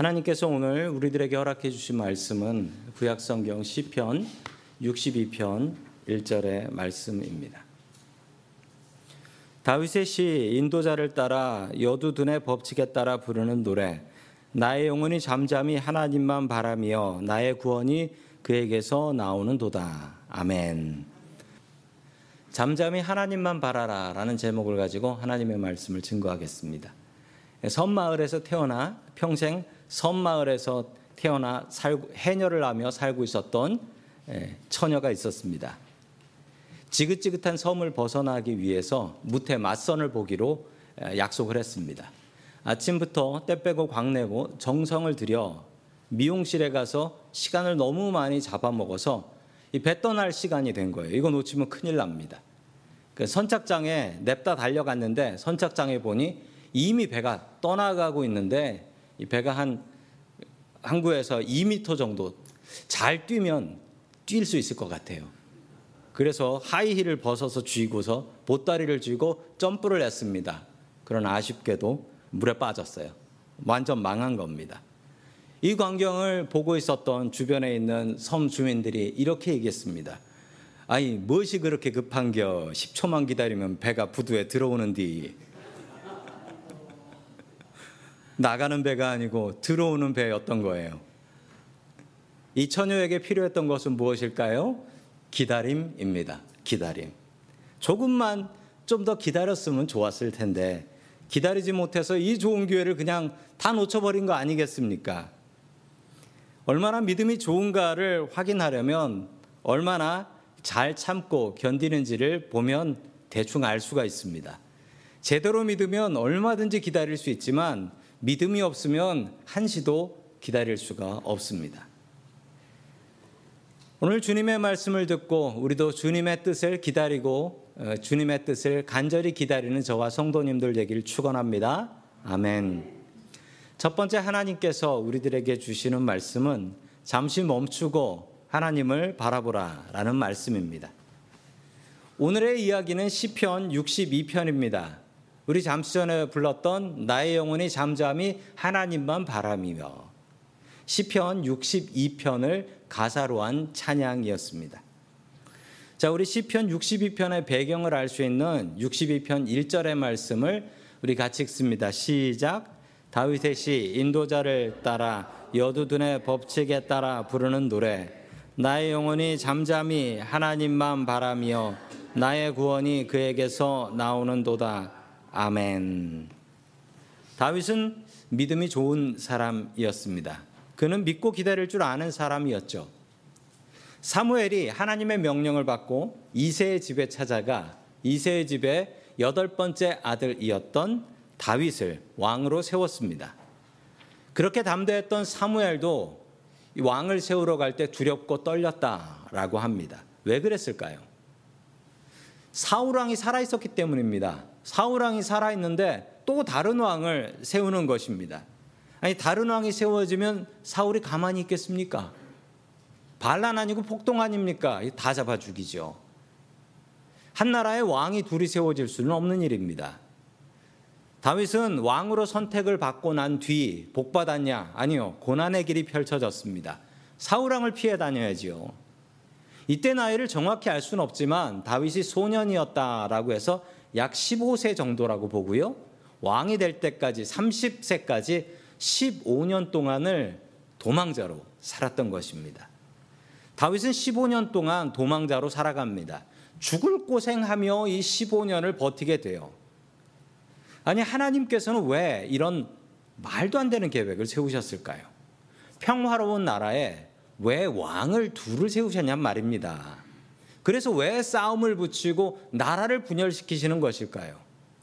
하나님께서 오늘 우리들에게 허락해 주신 말씀은 구약성경 시편 62편 1절의 말씀입니다. 다윗의 시 인도자를 따라 여두둔의 법칙에 따라 부르는 노래. 나의 영혼이 잠잠히 하나님만 바라며 나의 구원이 그에게서 나오는도다. 아멘. 잠잠히 하나님만 바라라 라는 제목을 가지고 하나님의 말씀을 증거하겠습니다. 섬마을에서 태어나 평생 섬마을에서 태어나 해녀를 하며 살고 있었던 처녀가 있었습니다. 지긋지긋한 섬을 벗어나기 위해서 무태 맞선을 보기로 약속을 했습니다. 아침부터 때 빼고 광내고 정성을 들여 미용실에 가서 시간을 너무 많이 잡아먹어서 배 떠날 시간이 된 거예요. 이거 놓치면 큰일 납니다. 선착장에 냅다 달려갔는데 선착장에 보니 이미 배가 떠나가고 있는데 이 배가 한 항구에서 2m 정도 잘 뛰면 뛸 수 있을 것 같아요. 그래서 하이힐을 벗어서 쥐고서 보따리를 쥐고 점프를 했습니다. 그러나 아쉽게도 물에 빠졌어요. 완전 망한 겁니다. 이 광경을 보고 있었던 주변에 있는 섬 주민들이 이렇게 얘기했습니다. 아니 무엇이 그렇게 급한겨 10초만 기다리면 배가 부두에 들어오는디. 나가는 배가 아니고 들어오는 배였던 거예요. 이 처녀에게 필요했던 것은 무엇일까요? 기다림입니다. 기다림. 조금만 좀 더 기다렸으면 좋았을 텐데 기다리지 못해서 이 좋은 기회를 그냥 다 놓쳐버린 거 아니겠습니까? 얼마나 믿음이 좋은가를 확인하려면 얼마나 잘 참고 견디는지를 보면 대충 알 수가 있습니다. 제대로 믿으면 얼마든지 기다릴 수 있지만 믿음이 없으면 한시도 기다릴 수가 없습니다. 오늘 주님의 말씀을 듣고 우리도 주님의 뜻을 기다리고 주님의 뜻을 간절히 기다리는 저와 성도님들 되기를 축원합니다. 아멘. 첫 번째 하나님께서 우리들에게 주시는 말씀은 잠시 멈추고 하나님을 바라보라라는 말씀입니다. 오늘의 이야기는 시편 62편입니다. 우리 잠시 전에 불렀던 나의 영혼이 잠잠히 하나님만 바라며 시편 62편을 가사로 한 찬양이었습니다. 자, 우리 시편 62편의 배경을 알 수 있는 62편 1절의 말씀을 우리 같이 읽습니다. 시작. 다윗의 시 인도자를 따라 여두둔의 법칙에 따라 부르는 노래. 나의 영혼이 잠잠히 하나님만 바라며 나의 구원이 그에게서 나오는도다. 아멘. 다윗은 믿음이 좋은 사람이었습니다. 그는 믿고 기다릴 줄 아는 사람이었죠. 사무엘이 하나님의 명령을 받고 이새의 집에 찾아가 이새의 집의 8번째 아들이었던 다윗을 왕으로 세웠습니다. 그렇게 담대했던 사무엘도 왕을 세우러 갈 때 두렵고 떨렸다라고 합니다. 왜 그랬을까요? 사울왕이 살아있었기 때문입니다. 사울왕이 살아있는데 또 다른 왕을 세우는 것입니다. 아니 다른 왕이 세워지면 사울이 가만히 있겠습니까? 반란 아니고 폭동 아닙니까? 다 잡아 죽이죠. 한 나라에 왕이 둘이 세워질 수는 없는 일입니다. 다윗은 왕으로 선택을 받고 난 뒤 복 받았냐? 아니요. 고난의 길이 펼쳐졌습니다. 사울왕을 피해 다녀야지요. 이때 나이를 정확히 알 수는 없지만 다윗이 소년이었다라고 해서 약 15세 정도라고 보고요. 왕이 될 때까지 30세까지 15년 동안을 도망자로 살았던 것입니다. 다윗은 15년 동안 도망자로 살아갑니다. 죽을 고생하며 이 15년을 버티게 돼요. 아니 하나님께서는 왜 이런 말도 안 되는 계획을 세우셨을까요? 평화로운 나라에 왜 왕을 둘을 세우셨냔 말입니다. 그래서 왜 싸움을 붙이고 나라를 분열시키시는 것일까요?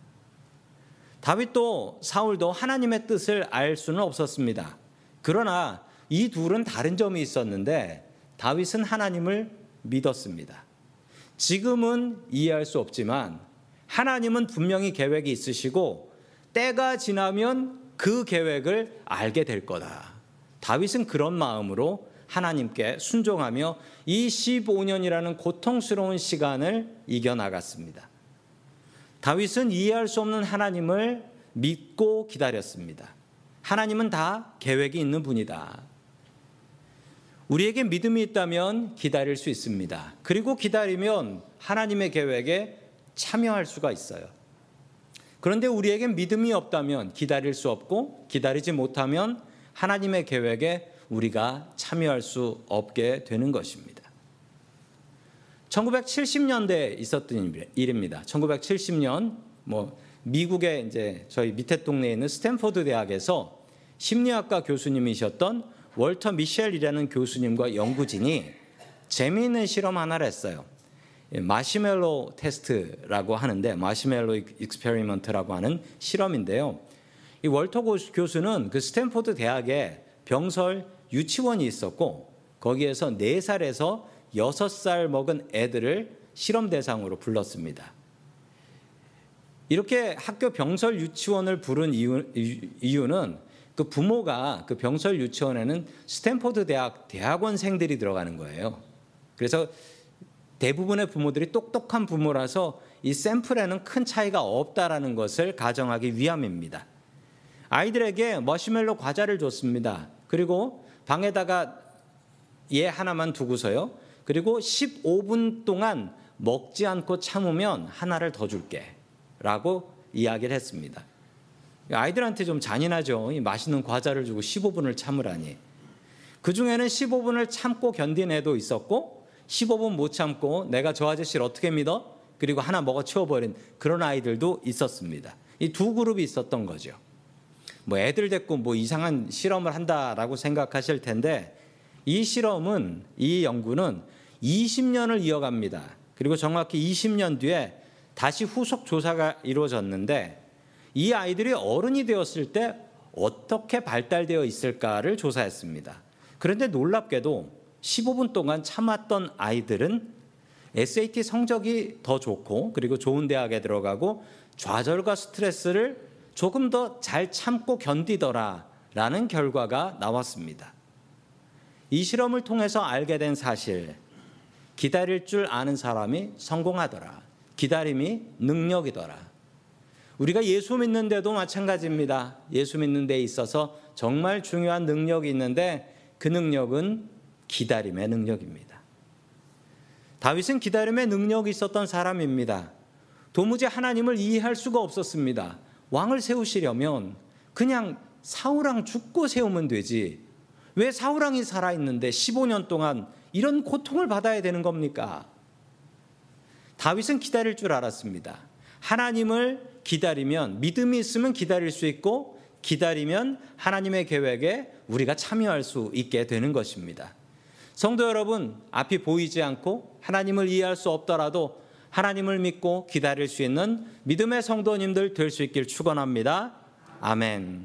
다윗도 사울도 하나님의 뜻을 알 수는 없었습니다. 그러나 이 둘은 다른 점이 있었는데 다윗은 하나님을 믿었습니다. 지금은 이해할 수 없지만 하나님은 분명히 계획이 있으시고 때가 지나면 그 계획을 알게 될 거다. 다윗은 그런 마음으로 하나님께 순종하며 이 15년이라는 고통스러운 시간을 이겨나갔습니다. 다윗은 이해할 수 없는 하나님을 믿고 기다렸습니다. 하나님은 다 계획이 있는 분이다. 우리에게 믿음이 있다면 기다릴 수 있습니다. 그리고 기다리면 하나님의 계획에 참여할 수가 있어요. 그런데 우리에게 믿음이 없다면 기다릴 수 없고, 기다리지 못하면 하나님의 계획에 우리가 참여할 수 없게 되는 것입니다. 1970년대에 있었던 일입니다. 1970년 미국의 이제 저희 밑에 동네에 있는 스탠포드 대학에서 심리학과 교수님이셨던 월터 미셸이라는 교수님과 연구진이 재미있는 실험 하나를 했어요. 마시멜로 테스트라고 하는데, 마시멜로 익스페리먼트라고 하는 실험인데요. 이 월터 교수는 그 스탠포드 대학에 병설 유치원이 있었고, 거기에서 4살에서 6살 먹은 애들을 실험 대상으로 불렀습니다. 이렇게 학교 병설 유치원을 부른 이유는 그 부모가 그 병설 유치원에는 스탠포드 대학 대학원생들이 들어가는 거예요. 그래서 대부분의 부모들이 똑똑한 부모라서 이 샘플에는 큰 차이가 없다라는 것을 가정하기 위함입니다. 아이들에게 머시멜로 과자를 줬습니다. 그리고 방에다가 얘 하나만 두고서요. 그리고 15분 동안 먹지 않고 참으면 하나를 더 줄게 라고 이야기를 했습니다. 아이들한테 좀 잔인하죠. 이 맛있는 과자를 주고 15분을 참으라니. 그중에는 15분을 참고 견딘 애도 있었고, 15분 못 참고 내가 저 아저씨를 어떻게 믿어? 그리고 하나 먹어 치워버린 그런 아이들도 있었습니다. 이 두 그룹이 있었던 거죠. 애들 데리고 이상한 실험을 한다라고 생각하실 텐데, 이 실험은, 이 연구는 20년을 이어갑니다. 그리고 정확히 20년 뒤에 다시 후속 조사가 이루어졌는데, 이 아이들이 어른이 되었을 때 어떻게 발달되어 있을까를 조사했습니다. 그런데 놀랍게도 15분 동안 참았던 아이들은 SAT 성적이 더 좋고, 그리고 좋은 대학에 들어가고 좌절과 스트레스를 조금 더 잘 참고 견디더라라는 결과가 나왔습니다. 이 실험을 통해서 알게 된 사실, 기다릴 줄 아는 사람이 성공하더라. 기다림이 능력이더라. 우리가 예수 믿는데도 마찬가지입니다. 예수 믿는 데 있어서 정말 중요한 능력이 있는데, 그 능력은 기다림의 능력입니다. 다윗은 기다림의 능력이 있었던 사람입니다. 도무지 하나님을 이해할 수가 없었습니다. 왕을 세우시려면 그냥 사울왕 죽고 세우면 되지, 왜 사울왕이 살아있는데 15년 동안 이런 고통을 받아야 되는 겁니까? 다윗은 기다릴 줄 알았습니다. 하나님을 기다리면, 믿음이 있으면 기다릴 수 있고, 기다리면 하나님의 계획에 우리가 참여할 수 있게 되는 것입니다. 성도 여러분, 앞이 보이지 않고 하나님을 이해할 수 없더라도 하나님을 믿고 기다릴 수 있는 믿음의 성도님들 될 수 있길 축원합니다. 아멘.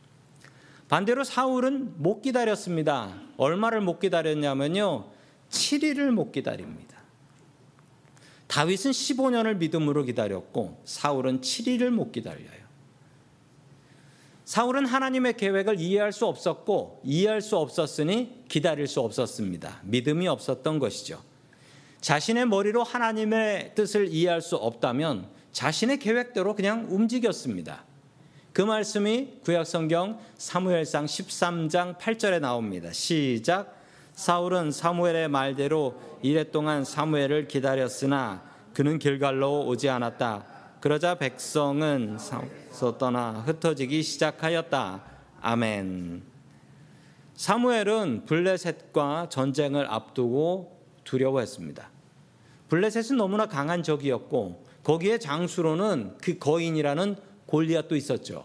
반대로 사울은 못 기다렸습니다. 얼마를 못 기다렸냐면요, 7일을 못 기다립니다. 다윗은 15년을 믿음으로 기다렸고, 사울은 7일을 못 기다려요. 사울은 하나님의 계획을 이해할 수 없었고, 이해할 수 없었으니 기다릴 수 없었습니다. 믿음이 없었던 것이죠. 자신의 머리로 하나님의 뜻을 이해할 수 없다면 자신의 계획대로 그냥 움직였습니다. 그 말씀이 구약성경 사무엘상 13장 8절에 나옵니다. 시작. 사울은 사무엘의 말대로 이랫동안 사무엘을 기다렸으나 그는 길갈로 오지 않았다. 그러자 백성은 사울에서 떠나 흩어지기 시작하였다. 아멘. 사무엘은 블레셋과 전쟁을 앞두고 두려워했습니다. 블레셋은 너무나 강한 적이었고, 거기에 장수로는 그 거인이라는 골리앗도 있었죠.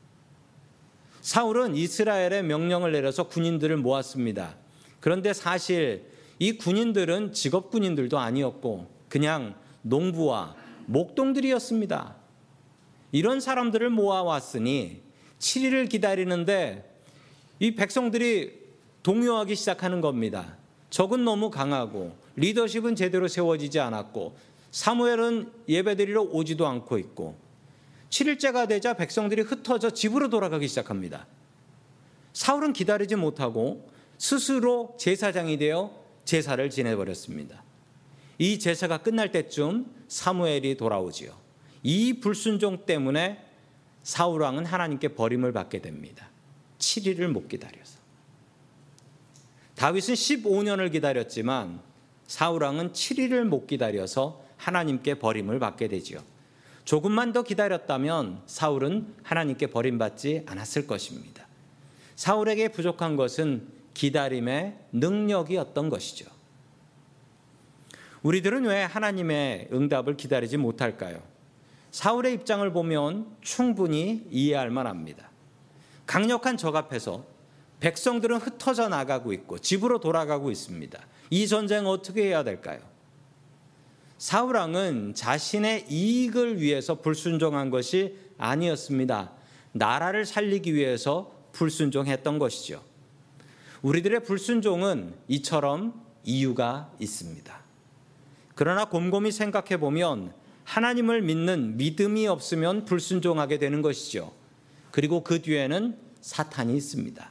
사울은 이스라엘에 명령을 내려서 군인들을 모았습니다. 그런데 사실 이 군인들은 직업 군인들도 아니었고 그냥 농부와 목동들이었습니다. 이런 사람들을 모아왔으니 7일을 기다리는데 이 백성들이 동요하기 시작하는 겁니다. 적은 너무 강하고 리더십은 제대로 세워지지 않았고 사무엘은 예배드리러 오지도 않고 있고 7일째가 되자 백성들이 흩어져 집으로 돌아가기 시작합니다. 사울은 기다리지 못하고 스스로 제사장이 되어 제사를 지내버렸습니다. 이 제사가 끝날 때쯤 사무엘이 돌아오지요. 이 불순종 때문에 사울 왕은 하나님께 버림을 받게 됩니다. 7일을 못 기다려서. 다윗은 15년을 기다렸지만 사울왕은 7일을 못 기다려서 하나님께 버림을 받게 되지요. 조금만 더 기다렸다면 사울은 하나님께 버림받지 않았을 것입니다. 사울에게 부족한 것은 기다림의 능력이었던 것이죠. 우리들은 왜 하나님의 응답을 기다리지 못할까요? 사울의 입장을 보면 충분히 이해할 만합니다. 강력한 적 앞에서 백성들은 흩어져 나가고 있고 집으로 돌아가고 있습니다. 이 전쟁 어떻게 해야 될까요? 사울왕은 자신의 이익을 위해서 불순종한 것이 아니었습니다. 나라를 살리기 위해서 불순종했던 것이죠. 우리들의 불순종은 이처럼 이유가 있습니다. 그러나 곰곰이 생각해 보면 하나님을 믿는 믿음이 없으면 불순종하게 되는 것이죠. 그리고 그 뒤에는 사탄이 있습니다.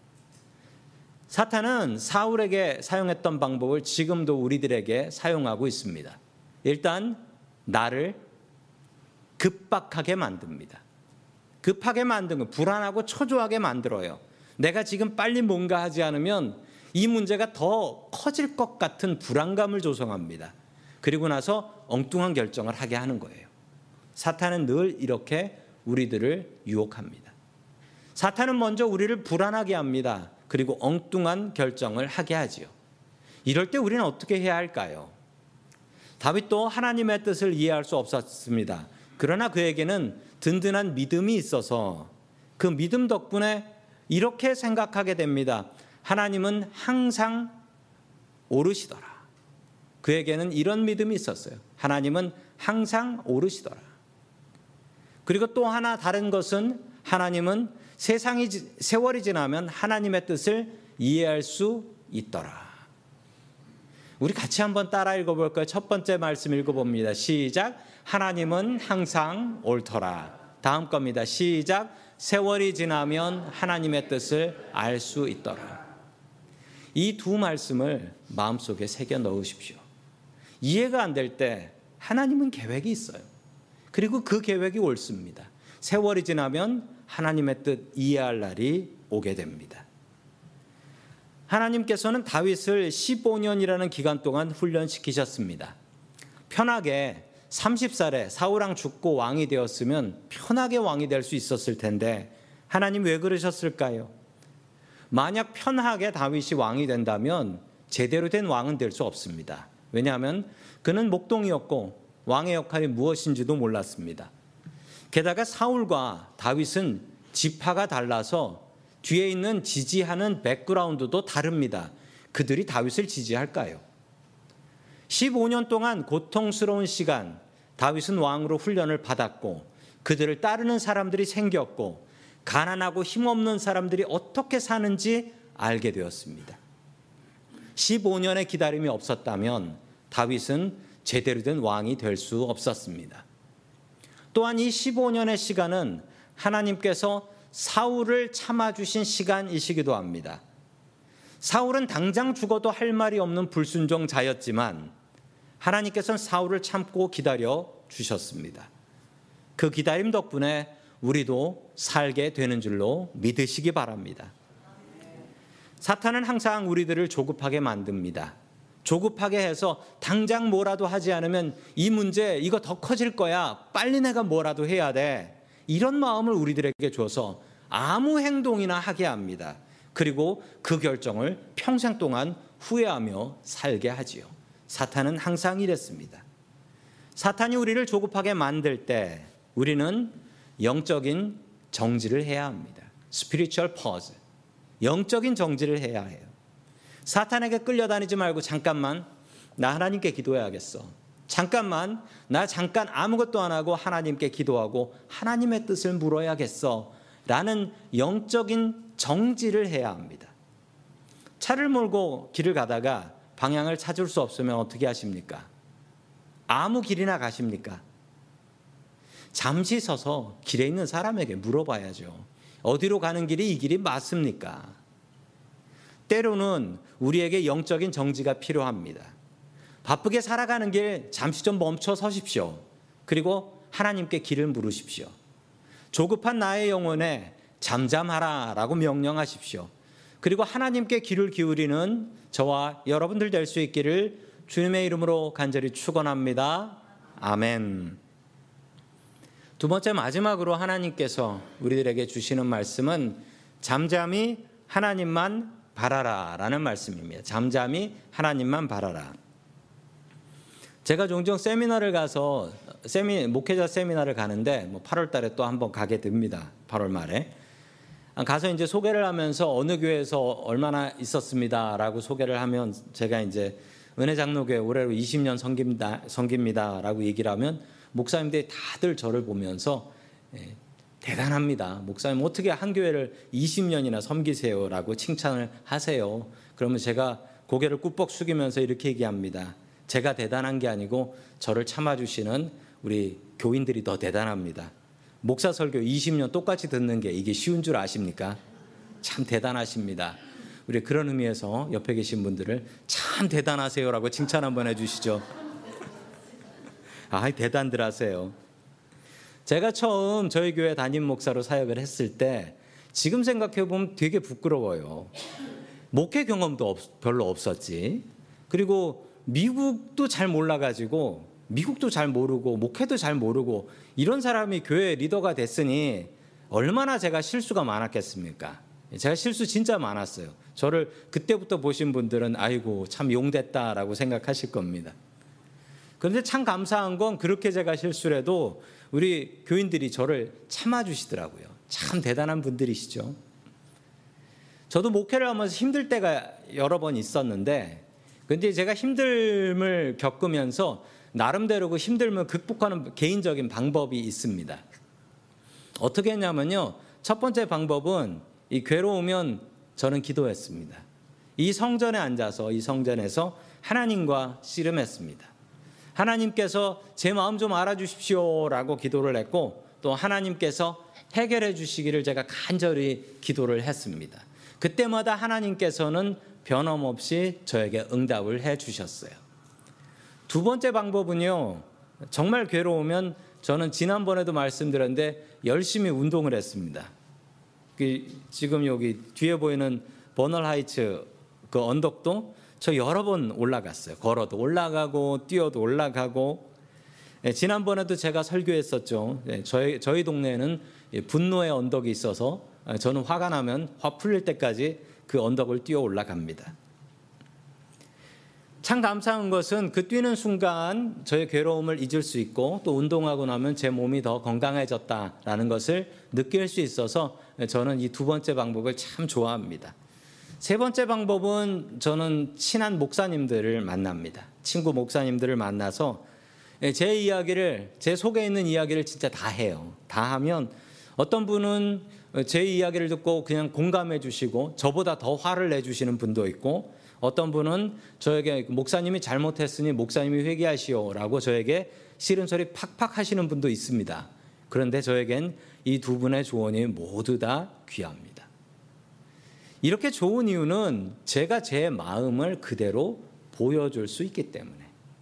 사탄은 사울에게 사용했던 방법을 지금도 우리들에게 사용하고 있습니다. 일단 나를 급박하게 만듭니다. 급하게 만든 거, 불안하고 초조하게 만들어요. 내가 지금 빨리 뭔가 하지 않으면 이 문제가 더 커질 것 같은 불안감을 조성합니다. 그리고 나서 엉뚱한 결정을 하게 하는 거예요. 사탄은 늘 이렇게 우리들을 유혹합니다. 사탄은 먼저 우리를 불안하게 합니다. 그리고 엉뚱한 결정을 하게 하지요. 이럴 때 우리는 어떻게 해야 할까요? 다윗도 하나님의 뜻을 이해할 수 없었습니다. 그러나 그에게는 든든한 믿음이 있어서 그 믿음 덕분에 이렇게 생각하게 됩니다. 하나님은 항상 오르시더라. 그에게는 이런 믿음이 있었어요. 하나님은 항상 오르시더라. 그리고 또 하나 다른 것은 하나님은 세월이 지나면 하나님의 뜻을 이해할 수 있더라. 우리 같이 한번 따라 읽어볼까요? 첫 번째 말씀 읽어봅니다. 시작. 하나님은 항상 옳더라. 다음 겁니다. 시작. 세월이 지나면 하나님의 뜻을 알 수 있더라. 이 두 말씀을 마음속에 새겨 넣으십시오. 이해가 안 될 때 하나님은 계획이 있어요. 그리고 그 계획이 옳습니다. 세월이 지나면 하나님의 뜻 이해할 날이 오게 됩니다. 하나님께서는 다윗을 15년이라는 기간 동안 훈련시키셨습니다. 편하게 30살에 사울왕 죽고 왕이 되었으면 편하게 왕이 될 수 있었을 텐데 하나님 왜 그러셨을까요? 만약 편하게 다윗이 왕이 된다면 제대로 된 왕은 될 수 없습니다. 왜냐하면 그는 목동이었고 왕의 역할이 무엇인지도 몰랐습니다. 게다가 사울과 다윗은 지파가 달라서 뒤에 있는 지지하는 백그라운드도 다릅니다. 그들이 다윗을 지지할까요? 15년 동안 고통스러운 시간 다윗은 왕으로 훈련을 받았고 그들을 따르는 사람들이 생겼고 가난하고 힘없는 사람들이 어떻게 사는지 알게 되었습니다. 15년의 기다림이 없었다면 다윗은 제대로 된 왕이 될 수 없었습니다. 또한 이 15년의 시간은 하나님께서 사울을 참아주신 시간이시기도 합니다. 사울은 당장 죽어도 할 말이 없는 불순종자였지만 하나님께서는 사울을 참고 기다려 주셨습니다. 그 기다림 덕분에 우리도 살게 되는 줄로 믿으시기 바랍니다. 사탄은 항상 우리들을 조급하게 만듭니다. 조급하게 해서 당장 뭐라도 하지 않으면 이 문제 이거 더 커질 거야. 빨리 내가 뭐라도 해야 돼. 이런 마음을 우리들에게 줘서 아무 행동이나 하게 합니다. 그리고 그 결정을 평생 동안 후회하며 살게 하지요. 사탄은 항상 이랬습니다. 사탄이 우리를 조급하게 만들 때 우리는 영적인 정지를 해야 합니다. Spiritual pause. 영적인 정지를 해야 해요. 사탄에게 끌려다니지 말고 잠깐만 나 하나님께 기도해야겠어. 잠깐만 나 잠깐 아무것도 안 하고 하나님께 기도하고 하나님의 뜻을 물어야겠어 라는 영적인 정지를 해야 합니다. 차를 몰고 길을 가다가 방향을 찾을 수 없으면 어떻게 하십니까? 아무 길이나 가십니까? 잠시 서서 길에 있는 사람에게 물어봐야죠. 어디로 가는 길이 이 길이 맞습니까? 때로는 우리에게 영적인 정지가 필요합니다. 바쁘게 살아가는 길 잠시 좀 멈춰 서십시오. 그리고 하나님께 길을 물으십시오. 조급한 나의 영혼에 잠잠하라라고 명령하십시오. 그리고 하나님께 귀를 기울이는 저와 여러분들 될 수 있기를 주님의 이름으로 간절히 축원합니다. 아멘. 두 번째 마지막으로 하나님께서 우리들에게 주시는 말씀은 잠잠히 하나님만 바라라라는 말씀입니다. 잠잠히 하나님만 바라라. 제가 종종 세미나를 가서 목회자 세미나를 가는데 8월 달에 또 한번 가게 됩니다. 8월 말에. 가서 이제 소개를 하면서 어느 교회에서 얼마나 있었습니다라고 소개를 하면 제가 이제 은혜장로교회 올해로 20년 섬깁니다라고 얘기를 하면 목사님들이 다들 저를 보면서 대단합니다. 목사님 어떻게 한 교회를 20년이나 섬기세요라고 칭찬을 하세요. 그러면 제가 고개를 꾹뻑 숙이면서 이렇게 얘기합니다. 제가 대단한 게 아니고 저를 참아주시는 우리 교인들이 더 대단합니다. 목사 설교 20년 똑같이 듣는 게 이게 쉬운 줄 아십니까? 참 대단하십니다. 우리 그런 의미에서 옆에 계신 분들을 참 대단하세요라고 칭찬 한번 해주시죠. 대단들 하세요. 제가 처음 저희 교회 담임 목사로 사역을 했을 때 지금 생각해 보면 되게 부끄러워요. 목회 경험도 별로 없었지. 그리고 미국도 잘 몰라가지고 미국도 잘 모르고 목회도 잘 모르고 이런 사람이 교회 리더가 됐으니 얼마나 제가 실수가 많았겠습니까? 제가 실수 진짜 많았어요. 저를 그때부터 보신 분들은 아이고 참 용됐다라고 생각하실 겁니다. 그런데 참 감사한 건 그렇게 제가 실수를 해도 우리 교인들이 저를 참아주시더라고요. 참 대단한 분들이시죠. 저도 목회를 하면서 힘들 때가 여러 번 있었는데 근데 제가 힘듦을 겪으면서 나름대로 그 힘듦을 극복하는 개인적인 방법이 있습니다. 어떻게 했냐면요. 첫 번째 방법은 이 괴로우면 저는 기도했습니다. 이 성전에 앉아서 이 성전에서 하나님과 씨름했습니다. 하나님께서 제 마음 좀 알아주십시오라고 기도를 했고 또 하나님께서 해결해 주시기를 제가 간절히 기도를 했습니다. 그때마다 하나님께서는 변함없이 저에게 응답을 해 주셨어요. 두 번째 방법은요. 정말 괴로우면 저는 지난번에도 말씀드렸는데 열심히 운동을 했습니다. 지금 여기 뒤에 보이는 버널 하이츠 그 언덕도 저 여러 번 올라갔어요. 걸어도 올라가고 뛰어도 올라가고. 지난번에도 제가 설교했었죠. 저희 동네에는 분노의 언덕이 있어서 저는 화가 나면 화 풀릴 때까지 그 언덕을 뛰어 올라갑니다. 참 감사한 것은 그 뛰는 순간 저의 괴로움을 잊을 수 있고 또 운동하고 나면 제 몸이 더 건강해졌다라는 것을 느낄 수 있어서 저는 이 두 번째 방법을 참 좋아합니다. 세 번째 방법은 저는 친한 목사님들을 만납니다. 친구 목사님들을 만나서 제 속에 있는 이야기를 진짜 다 해요. 다 하면 어떤 분은 제 이야기를 듣고 그냥 공감해 주시고 저보다 더 화를 내주시는 분도 있고 어떤 분은 저에게 목사님이 잘못했으니 목사님이 회개하시오라고 저에게 싫은 소리 팍팍 하시는 분도 있습니다. 그런데 저에겐 이 두 분의 조언이 모두 다 귀합니다. 이렇게 좋은 이유는 제가 제 마음을 그대로 보여줄 수 있기 때문에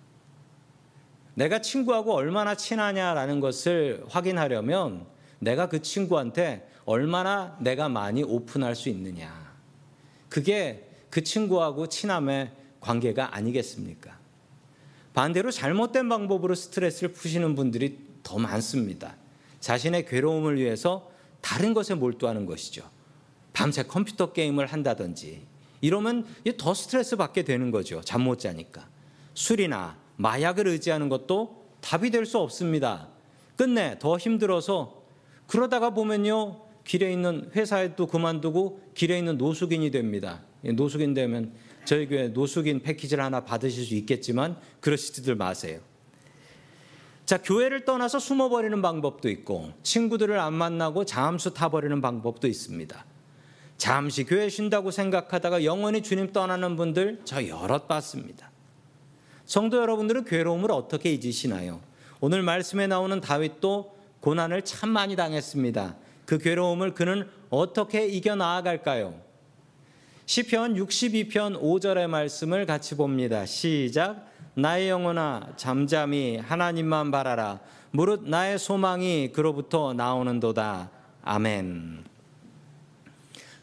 내가 친구하고 얼마나 친하냐라는 것을 확인하려면 내가 그 친구한테 얼마나 내가 많이 오픈할 수 있느냐. 그게 그 친구하고 친함의 관계가 아니겠습니까? 반대로 잘못된 방법으로 스트레스를 푸시는 분들이 더 많습니다. 자신의 괴로움을 위해서 다른 것에 몰두하는 것이죠. 밤새 컴퓨터 게임을 한다든지 이러면 더 스트레스 받게 되는 거죠. 잠 못 자니까. 술이나 마약을 의지하는 것도 답이 될 수 없습니다. 끝내 더 힘들어서 그러다가 보면요. 길에 있는 회사에도 그만두고 길에 있는 노숙인이 됩니다. 노숙인 되면 저희 교회 노숙인 패키지를 하나 받으실 수 있겠지만 그러시지들 마세요. 자, 교회를 떠나서 숨어버리는 방법도 있고 친구들을 안 만나고 잠수 타버리는 방법도 있습니다. 잠시 교회 쉰다고 생각하다가 영원히 주님 떠나는 분들 저 여럿 봤습니다. 성도 여러분들은 괴로움을 어떻게 잊으시나요? 오늘 말씀에 나오는 다윗도 고난을 참 많이 당했습니다. 그 괴로움을 그는 어떻게 이겨나아갈까요? 시편 62편 5절의 말씀을 같이 봅니다. 시작. 나의 영혼아 잠잠히 하나님만 바라라. 무릇 나의 소망이 그로부터 나오는도다. 아멘.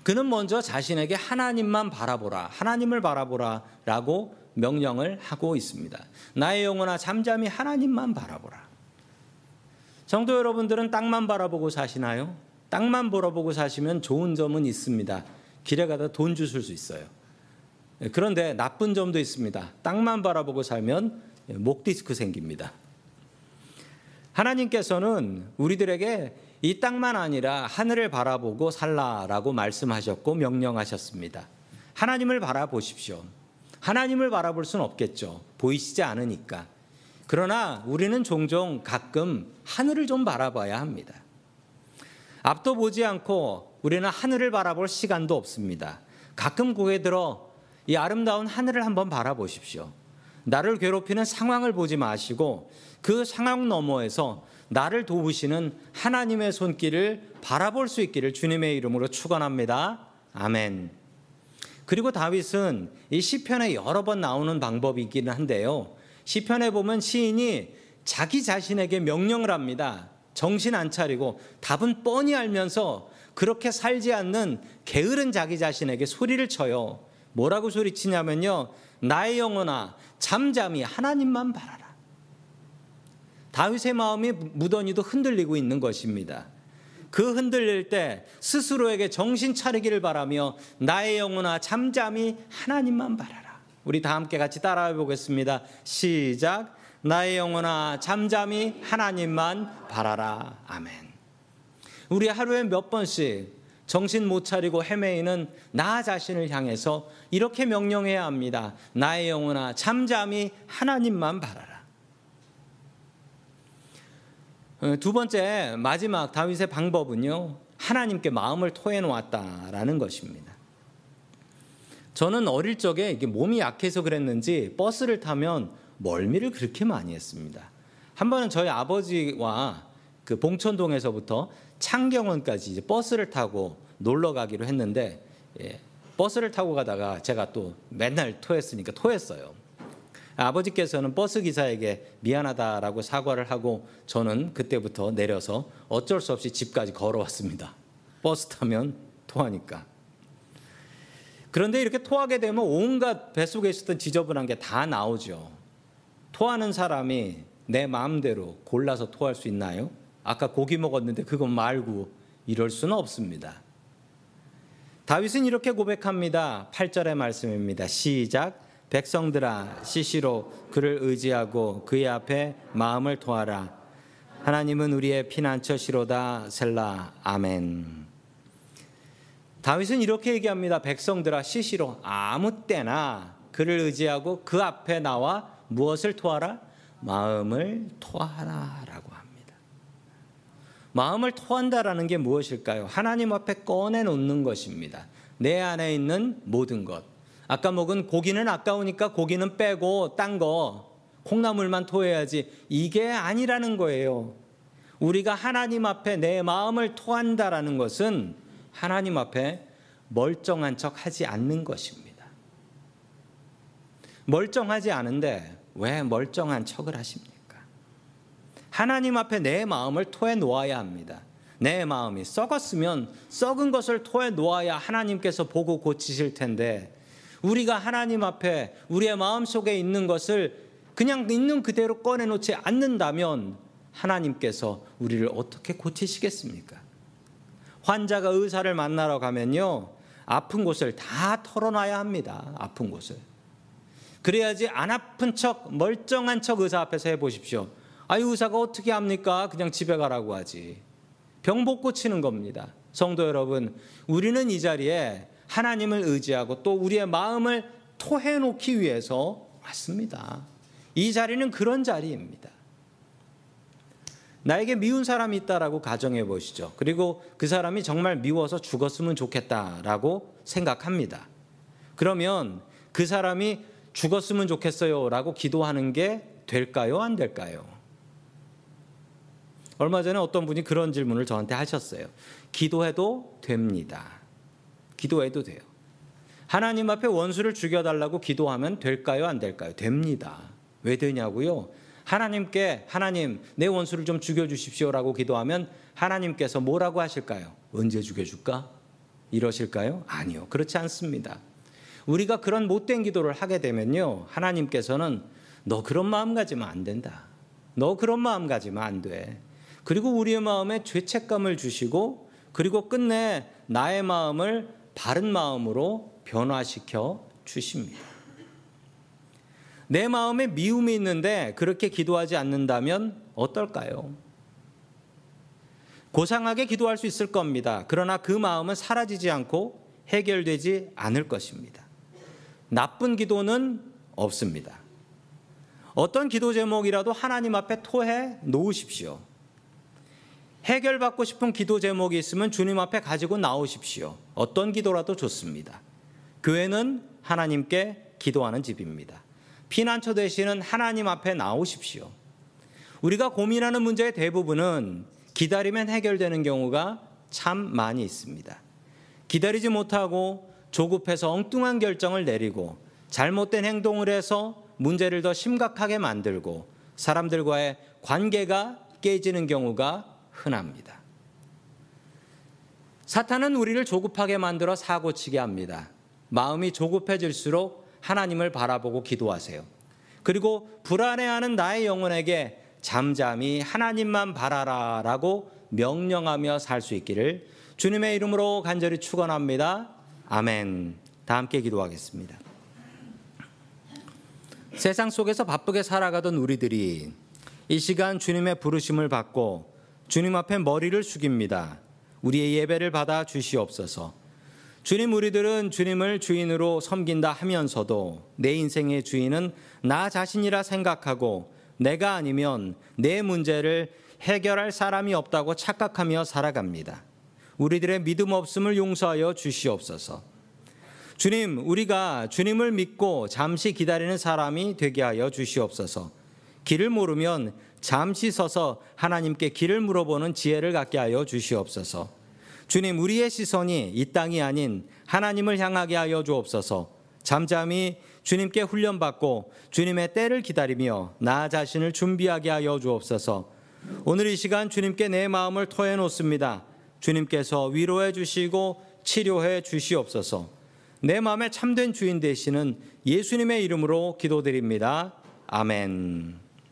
그는 먼저 자신에게 하나님만 바라보라, 하나님을 바라보라 라고 명령을 하고 있습니다. 나의 영혼아 잠잠히 하나님만 바라보라. 성도 여러분들은 땅만 바라보고 사시나요? 땅만 바라보고 사시면 좋은 점은 있습니다. 길에 가다 돈 주실 수 있어요. 그런데 나쁜 점도 있습니다. 땅만 바라보고 살면 목 디스크 생깁니다. 하나님께서는 우리들에게 이 땅만 아니라 하늘을 바라보고 살라라고 말씀하셨고 명령하셨습니다. 하나님을 바라보십시오. 하나님을 바라볼 수는 없겠죠. 보이시지 않으니까. 그러나 우리는 종종 가끔 하늘을 좀 바라봐야 합니다. 앞도 보지 않고 우리는 하늘을 바라볼 시간도 없습니다. 가끔 고개 들어 이 아름다운 하늘을 한번 바라보십시오. 나를 괴롭히는 상황을 보지 마시고 그 상황 너머에서 나를 도우시는 하나님의 손길을 바라볼 수 있기를 주님의 이름으로 축원합니다. 아멘. 그리고 다윗은 이 시편에 여러 번 나오는 방법이기는 한데요. 시편에 보면 시인이 자기 자신에게 명령을 합니다. 정신 안 차리고 답은 뻔히 알면서 그렇게 살지 않는 게으른 자기 자신에게 소리를 쳐요. 뭐라고 소리치냐면요. 나의 영혼아 잠잠히 하나님만 바라라. 다윗의 마음이 무던히도 흔들리고 있는 것입니다. 그 흔들릴 때 스스로에게 정신 차리기를 바라며 나의 영혼아 잠잠히 하나님만 바라라. 우리 다 함께 같이 따라해 보겠습니다. 시작. 나의 영혼아 잠잠히 하나님만 바라라. 아멘. 우리 하루에 몇 번씩 정신 못 차리고 헤매이는 나 자신을 향해서 이렇게 명령해야 합니다. 나의 영혼아 잠잠히 하나님만 바라라. 두 번째 마지막 다윗의 방법은요. 하나님께 마음을 토해 놓았다라는 것입니다. 저는 어릴 적에 이게 몸이 약해서 그랬는지 버스를 타면 멀미를 그렇게 많이 했습니다. 한 번은 저희 아버지와 그 봉천동에서부터 창경원까지 이제 버스를 타고 놀러 가기로 했는데 버스를 타고 가다가 제가 또 맨날 토했으니까 토했어요. 아버지께서는 버스 기사에게 미안하다라고 사과를 하고 저는 그때부터 내려서 어쩔 수 없이 집까지 걸어왔습니다. 버스 타면 토하니까. 그런데 이렇게 토하게 되면 온갖 뱃속에 있었던 지저분한 게 다 나오죠. 토하는 사람이 내 마음대로 골라서 토할 수 있나요? 아까 고기 먹었는데 그것 말고 이럴 수는 없습니다. 다윗은 이렇게 고백합니다. 8절의 말씀입니다. 시작. 백성들아 시시로 그를 의지하고 그의 앞에 마음을 토하라. 하나님은 우리의 피난처시로다. 셀라. 아멘. 다윗은 이렇게 얘기합니다. 백성들아 시시로 아무 때나 그를 의지하고 그 앞에 나와 무엇을 토하라? 마음을 토하라라고 합니다. 마음을 토한다라는 게 무엇일까요? 하나님 앞에 꺼내놓는 것입니다. 내 안에 있는 모든 것. 아까 먹은 고기는 아까우니까 고기는 빼고 딴 거 콩나물만 토해야지 이게 아니라는 거예요. 우리가 하나님 앞에 내 마음을 토한다라는 것은 하나님 앞에 멀쩡한 척 하지 않는 것입니다. 멀쩡하지 않은데 왜 멀쩡한 척을 하십니까? 하나님 앞에 내 마음을 토해 놓아야 합니다. 내 마음이 썩었으면 썩은 것을 토해 놓아야 하나님께서 보고 고치실 텐데 우리가 하나님 앞에 우리의 마음속에 있는 것을 그냥 있는 그대로 꺼내놓지 않는다면 하나님께서 우리를 어떻게 고치시겠습니까? 환자가 의사를 만나러 가면요. 아픈 곳을 다 털어놔야 합니다. 아픈 곳을. 그래야지 안 아픈 척 멀쩡한 척 의사 앞에서 해보십시오. 아유 의사가 어떻게 합니까? 그냥 집에 가라고 하지. 병 못 고치는 겁니다. 성도 여러분, 우리는 이 자리에 하나님을 의지하고 또 우리의 마음을 토해놓기 위해서 왔습니다. 이 자리는 그런 자리입니다. 나에게 미운 사람이 있다라고 가정해 보시죠. 그리고 그 사람이 정말 미워서 죽었으면 좋겠다라고 생각합니다. 그러면 그 사람이 죽었으면 좋겠어요 라고 기도하는 게 될까요? 안 될까요? 얼마 전에 어떤 분이 그런 질문을 저한테 하셨어요. 기도해도 됩니다. 기도해도 돼요. 하나님 앞에 원수를 죽여달라고 기도하면 될까요? 안 될까요? 됩니다. 왜 되냐고요? 하나님께 하나님 내 원수를 좀 죽여주십시오라고 기도하면 하나님께서 뭐라고 하실까요? 언제 죽여줄까? 이러실까요? 아니요. 그렇지 않습니다. 우리가 그런 못된 기도를 하게 되면요, 하나님께서는 너 그런 마음 가지면 안 된다. 너 그런 마음 가지면 안 돼. 그리고 우리의 마음에 죄책감을 주시고, 그리고 끝내 나의 마음을 바른 마음으로 변화시켜 주십니다. 내 마음에 미움이 있는데 그렇게 기도하지 않는다면 어떨까요? 고상하게 기도할 수 있을 겁니다. 그러나 그 마음은 사라지지 않고 해결되지 않을 것입니다. 나쁜 기도는 없습니다. 어떤 기도 제목이라도 하나님 앞에 토해 놓으십시오. 해결받고 싶은 기도 제목이 있으면 주님 앞에 가지고 나오십시오. 어떤 기도라도 좋습니다. 교회는 하나님께 기도하는 집입니다. 피난처 되시는 하나님 앞에 나오십시오. 우리가 고민하는 문제의 대부분은 기다리면 해결되는 경우가 참 많이 있습니다. 기다리지 못하고 조급해서 엉뚱한 결정을 내리고 잘못된 행동을 해서 문제를 더 심각하게 만들고 사람들과의 관계가 깨지는 경우가 흔합니다. 사탄은 우리를 조급하게 만들어 사고치게 합니다. 마음이 조급해질수록 하나님을 바라보고 기도하세요. 그리고 불안해하는 나의 영혼에게 잠잠히 하나님만 바라라 라고 명령하며 살 수 있기를 주님의 이름으로 간절히 축원합니다. 아멘. 다 함께 기도하겠습니다. 세상 속에서 바쁘게 살아가던 우리들이 이 시간 주님의 부르심을 받고 주님 앞에 머리를 숙입니다. 우리의 예배를 받아 주시옵소서. 주님, 우리들은 주님을 주인으로 섬긴다 하면서도 내 인생의 주인은 나 자신이라 생각하고 내가 아니면 내 문제를 해결할 사람이 없다고 착각하며 살아갑니다. 우리들의 믿음 없음을 용서하여 주시옵소서. 주님, 우리가 주님을 믿고 잠시 기다리는 사람이 되게 하여 주시옵소서. 길을 모르면 잠시 서서 하나님께 길을 물어보는 지혜를 갖게 하여 주시옵소서. 주님, 우리의 시선이 이 땅이 아닌 하나님을 향하게 하여 주옵소서. 잠잠히 주님께 훈련받고 주님의 때를 기다리며 나 자신을 준비하게 하여 주옵소서. 오늘 이 시간 주님께 내 마음을 토해 놓습니다. 주님께서 위로해 주시고 치료해 주시옵소서. 내 마음의 참된 주인 되시는 예수님의 이름으로 기도드립니다. 아멘.